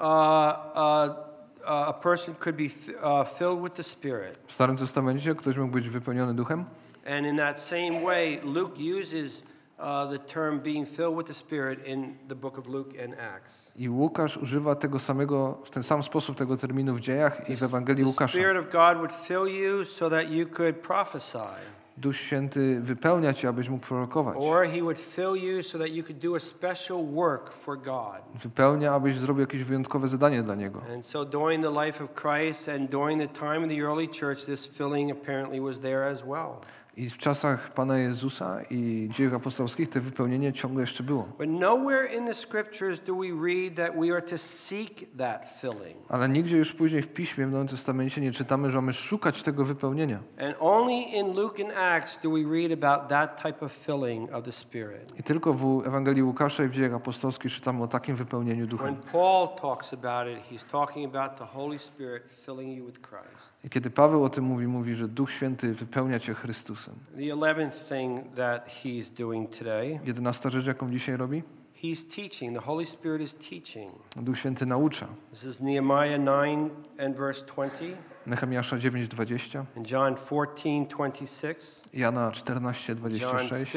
a person could be filled with the Spirit. W Starym Testamencie ktoś mógł być wypełniony Duchem. And in that same way, Luke uses the term being filled with the Spirit in the book of Luke and Acts. I Łukasz używa tego samego, w ten sam sposób tego terminu w Dziejach i w Ewangelii The Łukasza. Spirit of God would fill you so that you could prophesy. Duch Święty wypełnia Cię, abyś mógł prorokować. Or he would fill you so that you could do a special work for God. Wypełnia, abyś zrobił jakieś wyjątkowe zadanie dla Niego. And so during the life of Christ and during the time of the early church, this filling apparently was there as well. I w czasach Pana Jezusa i dziejów apostolskich to wypełnienie ciągle jeszcze było. But nowhere in the scriptures do we read that we are to seek that filling. Ale nigdzie już później w Piśmie, w Nowym Testamencie nie czytamy, że mamy szukać tego wypełnienia. And only in Luke and Acts do we read about that type of filling of the Spirit. I tylko w Ewangelii Łukasza i w dziejach apostolskich czytamy o takim wypełnieniu Duchem. When Paul talks about it, he's talking about the Holy Spirit filling you with Christ. I kiedy Paweł o tym mówi, że Duch Święty wypełnia Cię Chrystusem. The 11th thing that he's doing today, 11. rzecz, jaką dzisiaj robi? he's teaching. The Holy Spirit is teaching. Duch Święty naucza. This is Nehemiah 9 and verse 20, Nehemiasza 9:20, and John 14:26, Jana John 14:26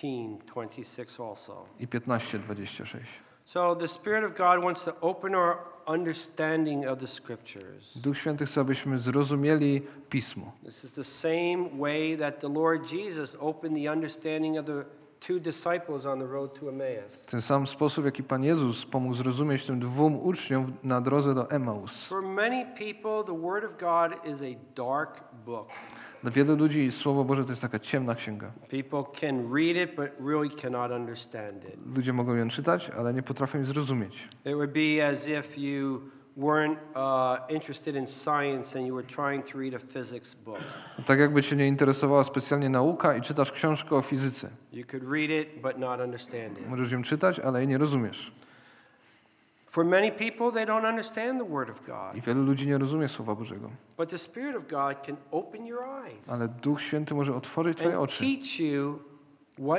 15:26 also. i 15:26. So the Spirit of God wants to open our understanding of the Scriptures. Duch Święty chce, abyśmy zrozumieli Pismo. This is the same way that the Lord Jesus opened the understanding of the two disciples on the road to Emmaus. W ten sam sposób, jaki Pan Jezus pomógł zrozumieć tym dwóm uczniom na drodze do Emaus. For many people, the Word of God is a dark book. Dla wielu ludzi Słowo Boże to jest taka ciemna księga. People can read it, but really cannot understand it. Ludzie mogą ją czytać, ale nie potrafią jej zrozumieć. It would be as if you weren't interested in science and you were trying to read a physics book. Tak jakby Cię nie interesowała specjalnie nauka i czytasz książkę o fizyce. You could read it, but not understand it. Możesz ją czytać, ale jej nie rozumiesz. For many people, they don't understand the Word of God. I wielu ludzi nie rozumie Słowa Bożego. But the Spirit of God can open your eyes Ale Duch Święty może otworzyć Twoje and oczy teach you what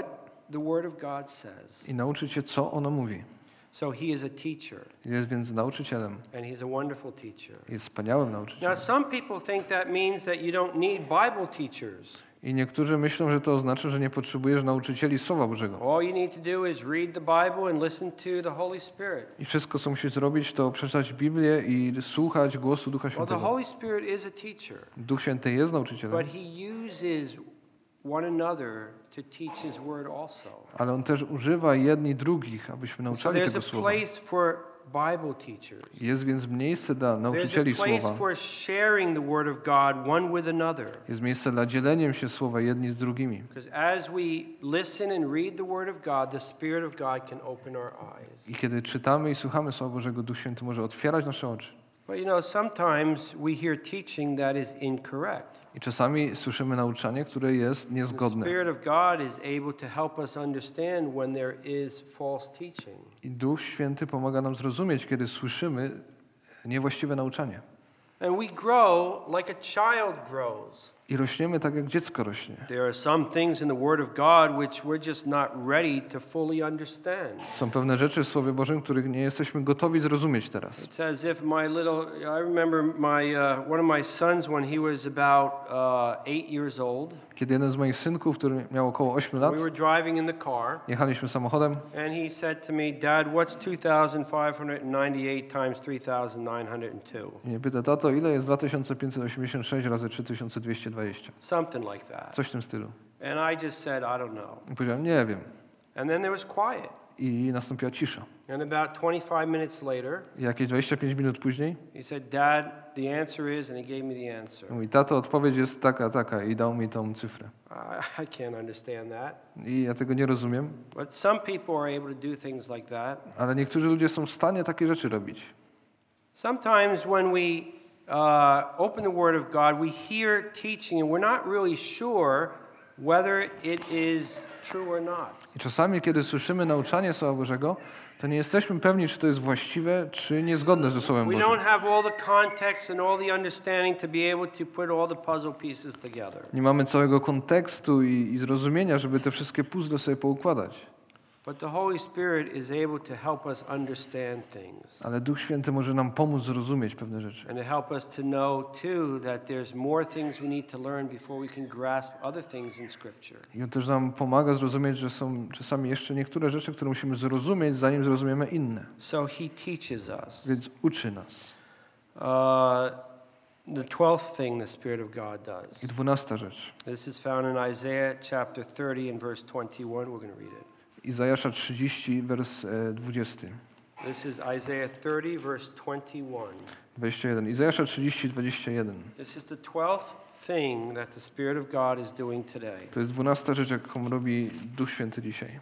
the Word of God says. i nauczyć się, co ono mówi. So he is a teacher, Jest więc nauczycielem. and he's a wonderful teacher. Jest wspaniałym Now, nauczycielem. some people think that means that you don't need Bible teachers. I niektórzy myślą, że to oznacza, że nie potrzebujesz nauczycieli Słowa Bożego. All you need to do is read the Bible and listen to the Holy Spirit. I wszystko, co musisz zrobić, to przeczytać Biblię i słuchać głosu Ducha Well, the Świętego. Holy Spirit is a teacher, Duch Święty jest nauczycielem, but he uses one another to teach his word also. ale On też używa jedni drugich, abyśmy So nauczali there's tego a Słowa. place for Bible teachers. Jest więc miejsce dla There's nauczycieli a place Słowa. for sharing the word of God one with another. Jest miejsce dla dzieleniem się Słowa jedni z drugimi. Because as we listen and read the word of God, the Spirit of God can open our eyes. I kiedy czytamy i słuchamy Słowa Bożego, Duch Święty może otwierać nasze oczy. But you know, sometimes we hear teaching that is incorrect. I czasami słyszymy nauczanie, które jest The niezgodne. Spirit of God is able to help us understand when there is false teaching. I Duch Święty pomaga nam zrozumieć, kiedy słyszymy niewłaściwe nauczanie. And we grow like a child grows. I rośniemy tak, jak dziecko rośnie. There are some things in the Word of God which we're just not ready to fully understand. Są pewne rzeczy w Słowie Bożym, których nie jesteśmy gotowi zrozumieć teraz. It's as if I remember one of my sons when he was about 8 years old. Kiedy jeden z moich synków, który miał około 8 lat, We were driving in the car, jechaliśmy samochodem and he said to me, "Dad, what's 2,598 times 3,902?" i mnie pyta, tato, ile jest 2586 razy 3220? Something like that. Coś w tym stylu. And I just said, "I don't know." I powiedziałem, nie wiem. And then there was quiet. I nastąpiła cisza. And about 25 minutes later, I jakieś 25 minut później he said, "Dad, the answer is," and he gave me the answer. mówi, tato, odpowiedź jest taka i dał mi tą cyfrę. I can't understand that. I ja tego nie rozumiem, But some people are able to do things like that. ale niektórzy ludzie są w stanie takie rzeczy robić. Sometimes when we open the Word of God, we hear teaching and we're not really sure whether it is true or not. I czasami, kiedy słyszymy nauczanie Słowa Bożego, to nie jesteśmy pewni, czy to jest właściwe, czy niezgodne ze Słowem We Bożym. don't have all the context and all the understanding to be able to put all the puzzle pieces together. Nie mamy całego kontekstu i zrozumienia, żeby te wszystkie puzzle sobie poukładać. But the Holy Spirit is able to help us understand things Ale Duch Święty może nam pomóc zrozumieć pewne rzeczy. and to help us to know too that there's more things we need to learn before we can grasp other things in Scripture. I on też nam pomaga zrozumieć, że są czasami jeszcze niektóre rzeczy, które musimy zrozumieć, zanim zrozumiemy inne. So he teaches us. Więc uczy nas. The 12th thing the Spirit of God does. I 12 rzecz. This is found in Isaiah chapter 30 and verse 21. We're going to read it. Izajasza 30, wers 20. This is Isaiah 30, verse 21. 21. Izajasza 30, 21. This is the 12th thing that the Spirit of God is doing today. To jest 12 rzecz, jaką robi Duch Święty dzisiaj.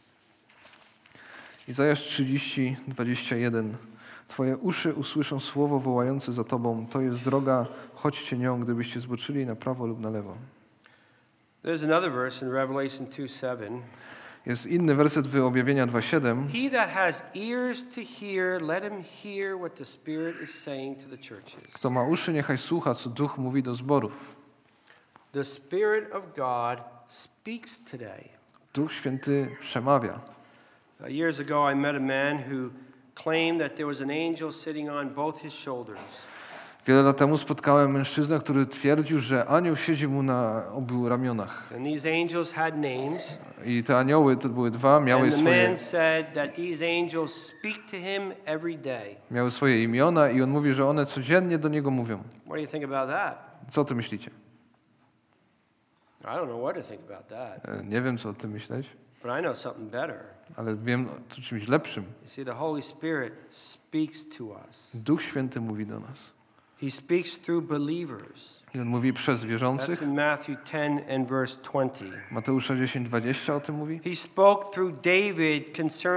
Izajasz 30, 21. Twoje uszy usłyszą słowo wołające za Tobą. To jest droga, chodźcie nią, gdybyście zboczyli na prawo lub na lewo. There's another verse in Revelation 2:7. Jest inny werset w Objawienia 2:7. He that has ears to hear, let him hear what the Spirit is saying to the churches. Kto ma uszy, niechaj słucha, co Duch mówi do zborów. The Spirit of God speaks today. Duch Święty przemawia. Years ago I met a man who claimed that there was an angel sitting on both his shoulders. Wiele lat temu spotkałem mężczyznę, który twierdził, że anioł siedzi mu na obu ramionach. And these angels had names. I te anioły, to były dwa, And the man said that these angels speak to him every day. miały swoje imiona i on mówi, że one codziennie do niego mówią. What do you think about that? Co o tym myślicie? I don't know what to think about that, Nie wiem, co o tym myśleć, but I know something better. ale wiem o czymś lepszym. You see, the Holy Spirit speaks to us. Duch Święty mówi do nas. He speaks through believers. I on mówi przez That's wierzących. in Matthew 10 and verse 20. Mateusza 10:20 o tym mówi. He spoke through David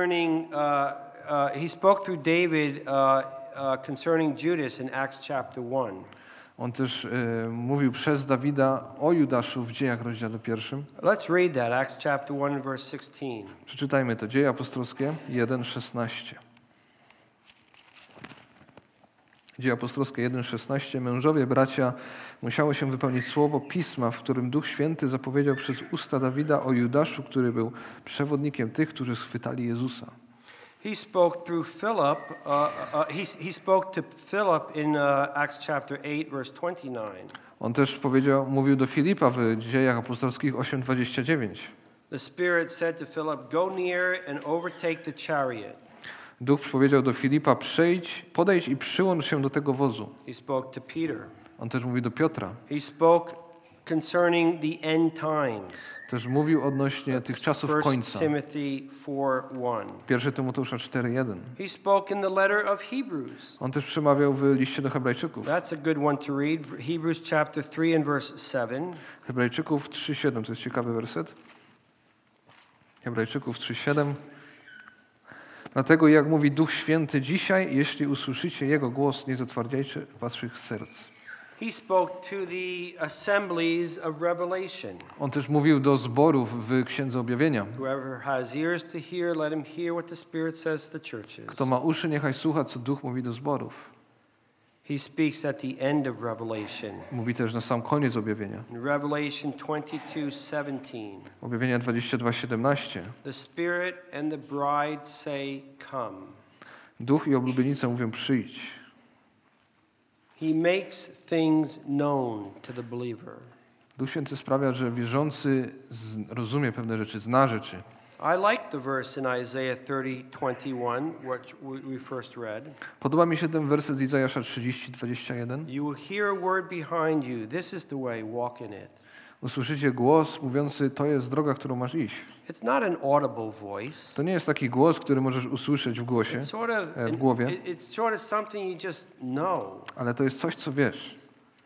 concerning Judas in Acts chapter 1. On też mówił przez Dawida o Judaszu w Dziejach rozdziale 1. Let's read that, Acts chapter 1 and verse 16. Przeczytajmy to. Dzieje apostolskie 1:16. Dzieje apostolskie 1:16. Mężowie, bracia, musiało się wypełnić słowo Pisma, w którym Duch Święty zapowiedział przez usta Dawida o Judaszu, który był przewodnikiem tych, którzy schwytali Jezusa. He spoke through Philip. He spoke to Philip in Acts chapter 8, verse 29. On też mówił do Filipa w Dziejach apostolskich 8:29. The Spirit said to Philip, "Go near and overtake the chariot." Duch powiedział do Filipa: podejdź i przyłącz się do tego wozu. He spoke to Peter. On też mówi do Piotra. He spoke concerning the end times. Też mówił odnośnie tych czasów 1 końca. Timothy 4:1. 1 Tymoteusza 4:1. He spoke in the letter of Hebrews. On też przemawiał w liście do Hebrajczyków. That's a good one to read. Hebrews chapter 3 and verse 7. Hebrajczyków 3:7 to jest ciekawy werset. Hebrajczyków 3:7. Dlatego, jak mówi Duch Święty dzisiaj, jeśli usłyszycie Jego głos, nie zatwardziajcie waszych serc. He spoke to the assemblies of Revelation. On też mówił do zborów w Księdze Objawienia. Whoever has ears to hear, let him hear what the Spirit says to the churches. Kto ma uszy, niechaj słucha, co Duch mówi do zborów. He speaks at the end of Revelation. Mówi też na sam koniec Objawienia. In Revelation 22:17. Objawienia 22:17. The Spirit and the bride say, "Come." Duch i oblubienica mówią: przyjdź. He makes things known to the believer. Duch Święty sprawia, że wierzący rozumie pewne rzeczy, zna rzeczy. I like the verse in Isaiah 30:21, which we first read. Podoba mi się ten werset z Izajasza 30:21. You will hear a word behind you. This is the way, walk in it. Usłyszycie głos mówiący: to jest droga, którą masz iść. It's not an audible voice. To nie jest taki głos, który możesz usłyszeć w głosie, w głowie, It's sort of something you just know. ale to jest coś, co wiesz.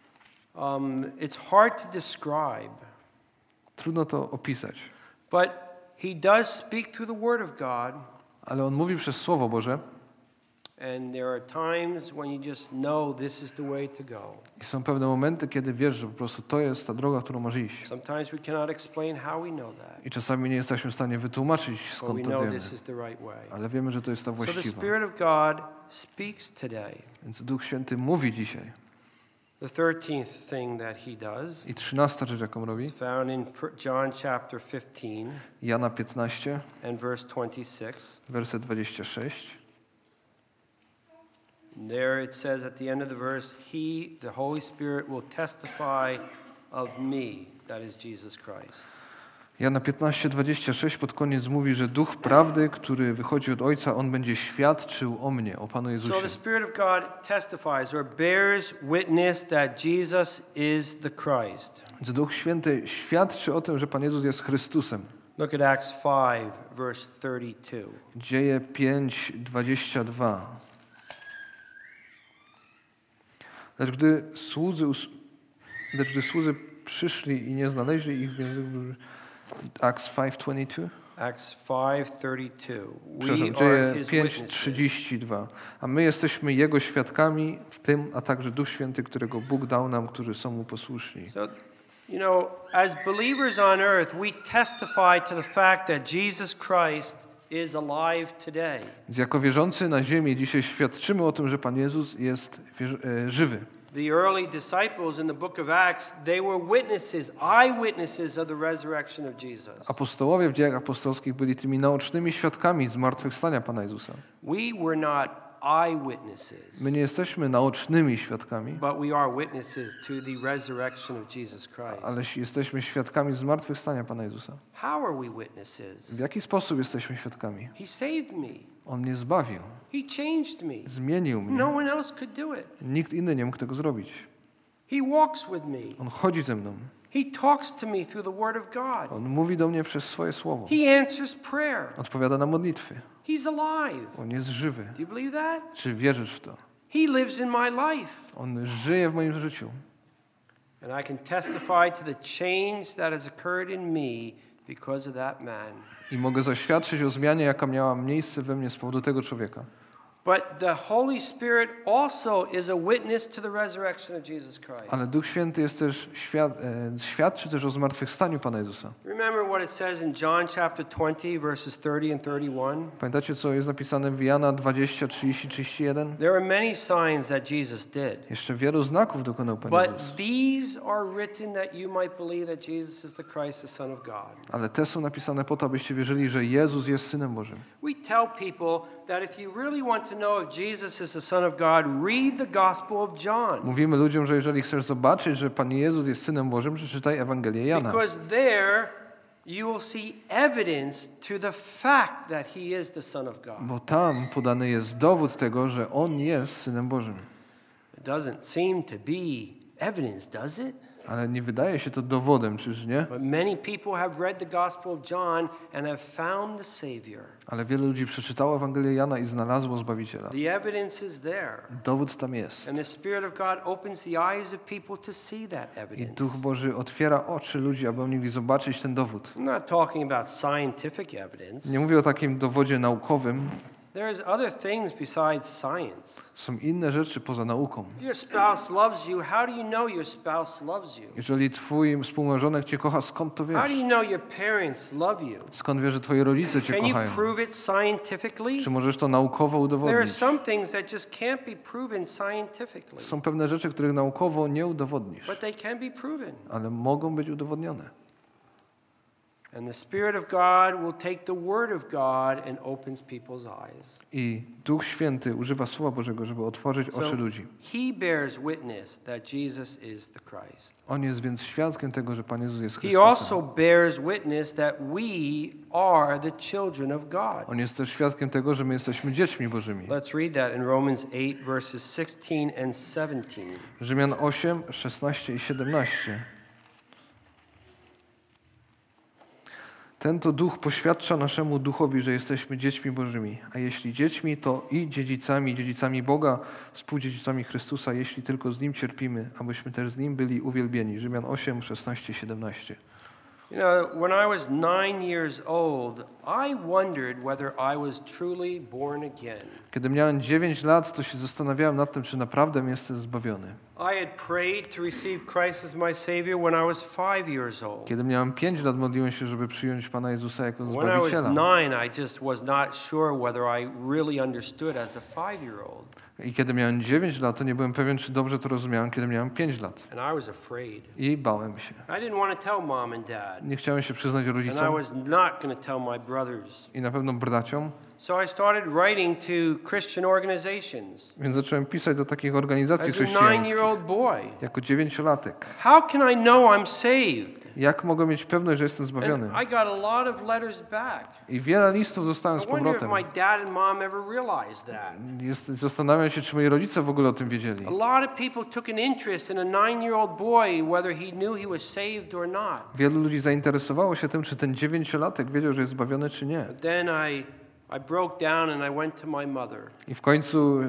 It's hard to describe. Trudno to opisać. But he does speak through the word of God. Ale on mówi przez Słowo Boże. And there are times when you just know this is the way to go. I są pewne momenty, kiedy wiesz, że po prostu to jest ta droga, którą masz iść. Sometimes we cannot explain how we know that. I czasami nie jesteśmy w stanie wytłumaczyć, But we skąd to know wiemy. this is the right way. Ale wiemy, że to jest ta So the właściwa. Spirit of God speaks today. Więc Duch Święty mówi dzisiaj. The 13th thing that he does I 13. rzecz, jaką robi, is found in John chapter 15 Jana 15, and verse 26. werset 26. There it says at the end of the verse, He, the Holy Spirit, will testify of me, that is Jesus Christ. Jana 15, 26 pod koniec mówi, że Duch Prawdy, który wychodzi od Ojca, On będzie świadczył o mnie, o Panu So Jezusie. the Spirit of God testifies or bears witness that Jesus is the Christ. Więc Duch Święty świadczy o tym, że Pan Jezus jest Chrystusem. Look at Acts 5, verse 32. Dzieje 5, 22. Lecz gdy słudzy przyszli i nie znaleźli ich w języku... Acts 5:22. Acts 5:32. Przepraszam, Dzieje 5:32. A my jesteśmy Jego świadkami w tym, a także Duch Święty, którego Bóg dał nam, którzy są Mu posłuszni. So, as believers on earth, we testify to the fact that Jesus Christ is alive today. Więc jako wierzący na ziemi dzisiaj świadczymy o tym, że Pan Jezus jest żywy. The early disciples in the book of Acts, they were eyewitnesses of the resurrection of Jesus. Apostołowie w dziejach apostolskich byli tymi naocznymi świadkami zmartwychwstania Pana Jezusa. We were not eyewitnesses. My nie jesteśmy naocznymi świadkami, But we are witnesses to the resurrection of Jesus Christ. ale jesteśmy świadkami zmartwychwstania Pana Jezusa. How are we witnesses? W jaki sposób jesteśmy świadkami? He saved me. On mnie zbawił, He changed me. zmienił mnie. No one else could do it. Nikt inny nie mógł tego zrobić. He walks with me. On chodzi ze mną. He talks to me through the word of God. On mówi do mnie przez swoje słowo. He answers prayer. Odpowiada na modlitwy. He's alive. On jest żywy. Do you believe that? Czy wierzysz w to? He lives in my life. On żyje w moim życiu. And I can testify to the change that has occurred in me because of that man. I mogę zaświadczyć o zmianie, jaka miała miejsce we mnie z powodu tego człowieka. But the Holy Spirit also is a witness to the resurrection of Jesus Christ. Ale Duch Święty jest też świadczy też o zmartwychwstaniu Pana Jezusa. Remember what it says in John chapter 20 verses 30 and 31? Pamiętacie, co jest napisane w Jana 20, 30, 31? There are many signs that Jesus did. Jeszcze wielu znaków dokonał Pan But Jezus. these are written that you might believe that Jesus is the Christ, the Son of God. Ale te są napisane po to, abyście wierzyli, że Jezus jest Synem Bożym. We tell people that if you really want to know if Jesus is the Son of God, read the Gospel of John. Mówimy ludziom, że jeżeli chcesz zobaczyć, że Pan Jezus jest Synem Bożym, przeczytaj Ewangelię Jana. Because there you will see evidence to the fact that he is the Son of God. Bo tam podany jest dowód tego, że On jest Synem Bożym. It doesn't seem to be evidence, does it? Ale nie wydaje się to dowodem, czyż nie? But many people have read the Gospel of John and have found the Savior. Ale wielu ludzi przeczytało Ewangelię Jana i znalazło Zbawiciela. The evidence is there. Dowód tam jest. And the Spirit of God opens the eyes of people to see that I evidence. Duch Boży otwiera oczy ludzi, aby mogli zobaczyć ten dowód. I'm not talking about scientific evidence. Nie mówię o takim dowodzie naukowym. There's other things besides science. Są inne rzeczy poza nauką. If your spouse loves you, how do you know your spouse loves you? Jeżeli twój współmałżonek cię kocha, skąd to How do wiesz? you know your parents love you? Skąd wiesz, że twoi rodzice cię Can you kochają? prove it scientifically? Czy możesz to naukowo There are udowodnić? some things that just can't be proven scientifically, Są pewne rzeczy, których naukowo nie udowodnisz, but they can be proven. ale mogą być udowodnione. And the Spirit of God will take the Word of God and opens people's eyes. I Duch Święty używa Słowa Bożego, żeby otworzyć oczy ludzi. He bears witness that Jesus is the Christ. On jest więc świadkiem tego, że Pan Jezus jest He Chrystusem. also bears witness that we are the children of God. On jest też świadkiem tego, że my jesteśmy dziećmi Bożymi. Let's read that in Romans 8 verses 16 and 17. Rzymian 8, 16 i 17. Ten to Duch poświadcza naszemu duchowi, że jesteśmy dziećmi Bożymi. A jeśli dziećmi, to i dziedzicami Boga, współdziedzicami Chrystusa, jeśli tylko z Nim cierpimy, abyśmy też z Nim byli uwielbieni. Rzymian 8, 16, 17. You know, when I was 9 years old, I wondered whether I was truly born again. Kiedy miałem 9 lat, to się zastanawiałem nad tym, czy naprawdę jestem zbawiony. I had prayed to receive Christ as my Savior when I was 5 years old. Kiedy miałem 5 lat, modliłem się, żeby przyjąć Pana Jezusa jako When I was Zbawiciela. 9, I just was not sure whether I really understood as a 5-year-old. I kiedy miałem 9 lat, to nie byłem pewien, czy dobrze to rozumiałem, kiedy miałem 5 lat. And I was afraid. I bałem się. I didn't want to tell mom and dad. Nie chciałem się przyznać And I rodzicom was not going to tell my brothers. i na pewno braciom, So I started writing to Christian organizations więc zacząłem pisać do takich organizacji as a chrześcijańskich 9-year-old boy. jako 9-latek. How can I know I'm saved? Jak mogę mieć pewność, że jestem And zbawiony? I got a lot of letters back. I wiele listów dostałem z I wonder if powrotem. my dad and mom ever realized that. Zastanawiam się, czy moi rodzice w ogóle o tym wiedzieli. A lot of people took an interest in a 9-year-old boy, whether he knew he was saved or not. Wielu ludzi zainteresowało się tym, czy ten 9-latek wiedział, że jest zbawiony, czy nie. But then I broke down and I went to my mother. I w końcu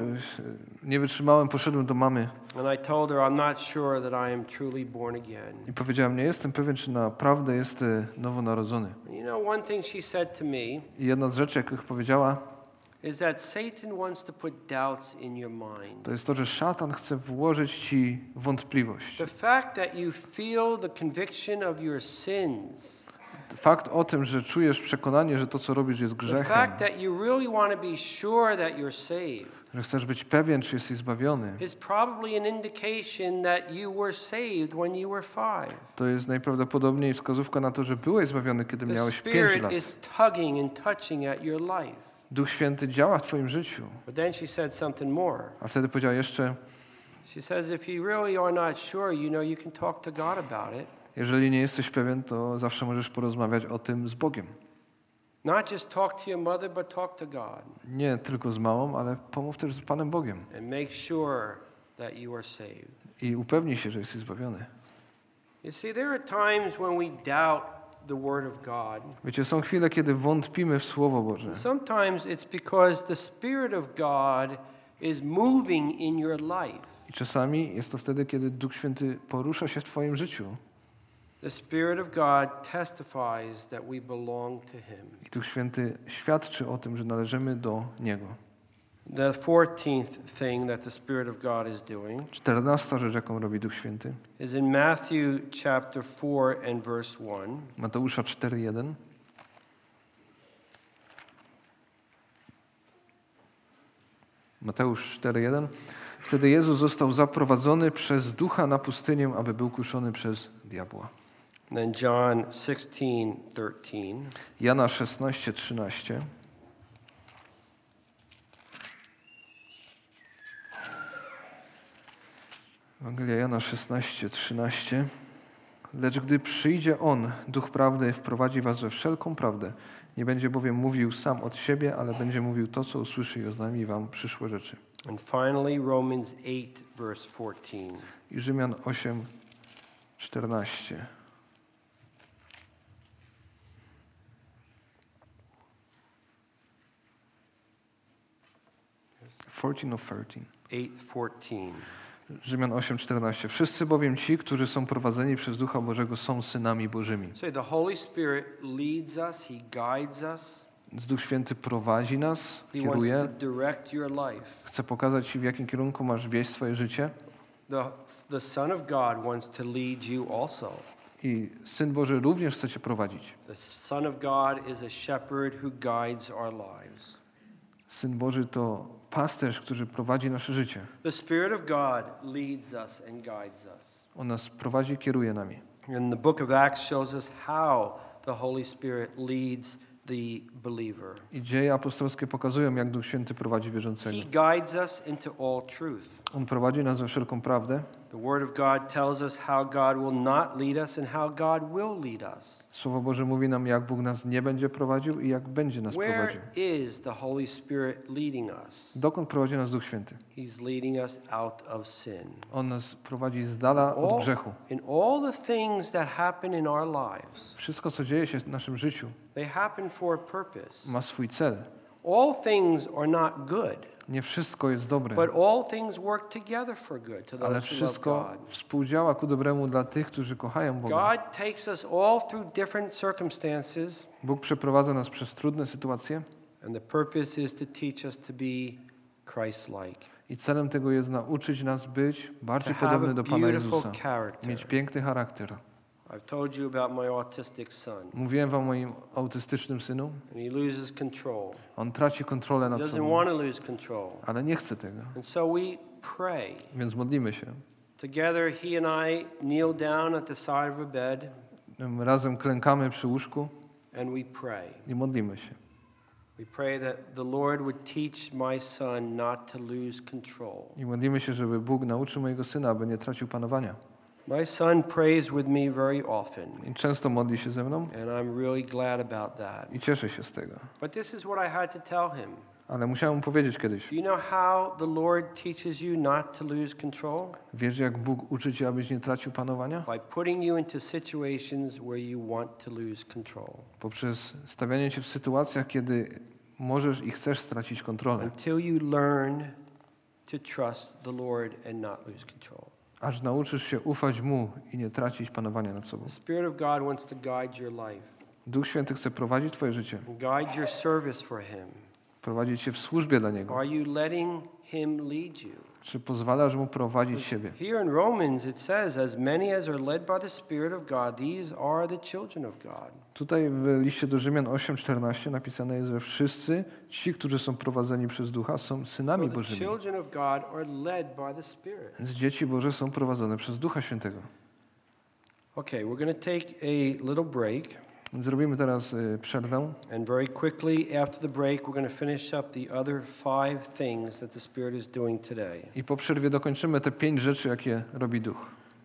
nie wytrzymałem, poszedłem do mamy And I told her I'm not sure that I am truly born again. i powiedziałem, nie jestem pewien, czy naprawdę jest nowonarodzony. You know, one thing she said to me I jedna z rzeczy, jakich powiedziała, is that Satan wants to put doubts in your mind. to jest to, że szatan chce włożyć ci wątpliwość. The fact that you feel the conviction of your sins, Fakt o tym, że czujesz przekonanie, że to, co robisz, jest the grzechem, fact that you really want to be sure that you're saved, że chcesz być pewien, czy jesteś zbawiony, is probably an indication that you were saved when you were 5. to jest najprawdopodobniej wskazówka na to, że byłeś zbawiony, kiedy The miałeś 5 Spirit lat. is tugging and touching at your life. Duch Święty działa w twoim życiu. But then she said something more. A wtedy powiedziała jeszcze, She says, if you really are not sure, you know, you can talk to God about it. jeżeli nie jesteś pewien, to zawsze możesz porozmawiać o tym z Bogiem. Not just talk to your mother, but talk to God. Nie tylko z małą, ale pomów też z Panem Bogiem. And make sure that you are saved. I upewnij się, że jesteś zbawiony. You see, there are times when we doubt the Word of God. Wiecie, są chwile, kiedy wątpimy w Słowo Boże. Sometimes it's because the Spirit of God is moving in your life. I czasami jest to wtedy, kiedy Duch Święty porusza się w twoim życiu. The Spirit of God testifies that we belong to Him. I Duch Święty świadczy o tym, że należymy do Niego. The 14th thing that the Spirit of God is doing 14. rzecz, jaką robi Duch Święty. is in Matthew chapter 4 and verse 1. Mateusza 4:1. Mateusz 4:1. Wtedy Jezus został zaprowadzony przez Ducha na pustynię, aby był kuszony przez diabła. And then John 16:13. Jana 16:13. Ewangelia Jana 16:13. Lecz gdy przyjdzie On, Duch Prawdy, wprowadzi was we wszelką prawdę. Nie będzie bowiem mówił sam od siebie, ale będzie mówił to, co usłyszy i oznajmi wam przyszłe rzeczy. And finally, Romans 8, verse 14. I Rzymian 8:14. Fourteen of 13. 8:14. Rzymian 8:14. Wszyscy bowiem ci, którzy są prowadzeni przez Ducha Bożego, są synami Bożymi. So the Holy Spirit leads us, He guides us. Więc Duch Święty prowadzi nas, He wants kieruje, to direct your life. chce pokazać ci, w jakim kierunku masz wieść swoje życie. The Son of God wants to lead you also. I Syn Boży również chce cię prowadzić. The Son of God is a shepherd who guides our lives. Syn Boży to pasterz, który prowadzi nasze życie. The Spirit of God leads us and guides us. On nas prowadzi, kieruje nami. And the book of Acts shows us how the Holy Spirit leads the believer. I dzieje apostolskie pokazują, jak Duch Święty prowadzi wierzącego. He guides us into all truth. On prowadzi nas we wszelką prawdę. The Word of God tells us how God will not lead us and how God will lead us. Słowo Boże mówi nam, jak Bóg nas nie będzie prowadził i jak będzie nas Where prowadził. is the Holy Spirit leading us? Dokąd prowadzi nas Duch Święty? He's leading us out of sin. On nas prowadzi z dala od grzechu. In all the things that happen in our lives, Wszystko, co dzieje się w naszym życiu, they happen for a purpose. ma swój cel. All things are not good, Nie wszystko jest dobre, but all things work together for good to ale those who love wszystko God. współdziała ku dobremu dla tych, którzy kochają Boga. God takes us all through different circumstances, Bóg przeprowadza nas przez trudne sytuacje and the purpose is to teach us to be Christ-like. i celem tego jest nauczyć nas być bardziej To have podobny a do Pana beautiful Jezusa. character. Mieć piękny charakter. I've told you about my autistic son, Mówiłem wam o moim autystycznym synu. and he loses control. On traci kontrolę He nad doesn't sobą, want to lose control. ale nie chce tego. And so we pray. Więc modlimy się. Together, he and I kneel down at the side of a bed, Razem klękamy przy łóżku and we pray. i modlimy się. We pray that the Lord would teach my son not to lose control. I modlimy się, żeby Bóg nauczył mojego syna, aby nie tracił panowania. My son prays with me very often, I często modli się ze mną and I'm really glad about that. i cieszę się z tego. But this is what I had to tell him. Ale musiałem mu powiedzieć kiedyś. Do you know how the Lord teaches you not to lose control? Wiesz, jak Bóg uczy cię, abyś nie tracił panowania? By putting you into situations where you want to lose control. Poprzez stawianie cię w sytuacjach, kiedy możesz i chcesz stracić kontrolę. Until you learn to trust the Lord and not lose control. Aż nauczysz się ufać Mu i nie tracić panowania nad sobą. The Spirit of God wants to guide your life, Duch Święty chce prowadzić twoje życie. guide your service for Him. Prowadzić cię w służbie dla Niego. Are you letting Him lead you? Czy pozwalasz Mu prowadzić siebie? Here in Romans it says, as many as are led by the Spirit of God, these are the children of God. Tutaj w liście do Rzymian 8:14 napisane jest, że wszyscy ci, którzy są prowadzeni przez Ducha, są synami So the Bożymi. children of God are led by the Spirit. Więc dzieci Boże są prowadzone przez Ducha Świętego. Okay, we're going to take a little break. Więc zrobimy teraz przerwę. And very quickly after the break, we're going to finish up the other 5 things that the Spirit is doing today. I po przerwie dokończymy te 5 rzeczy, jakie robi Duch.